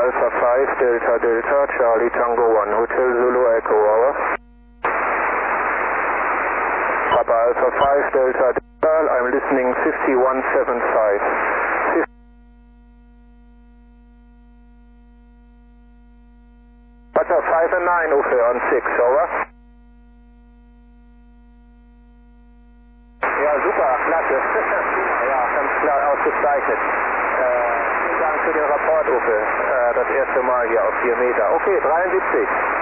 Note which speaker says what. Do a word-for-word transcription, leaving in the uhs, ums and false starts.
Speaker 1: Alpha five, Delta Delta, Charlie Tango one, Hotel Zulu Echo, over. Papa Alpha five, Delta Delta, I'm listening fifty-one seventy-five. Papa five and nine, Ufe on six, over. Ja, super, klasse. Ja, ganz klar ausgezeichnet. Äh, vielen Dank für den Rapport, Uwe. Äh, das erste Mal hier auf vier Meter. Okay, dreiundsiebzig.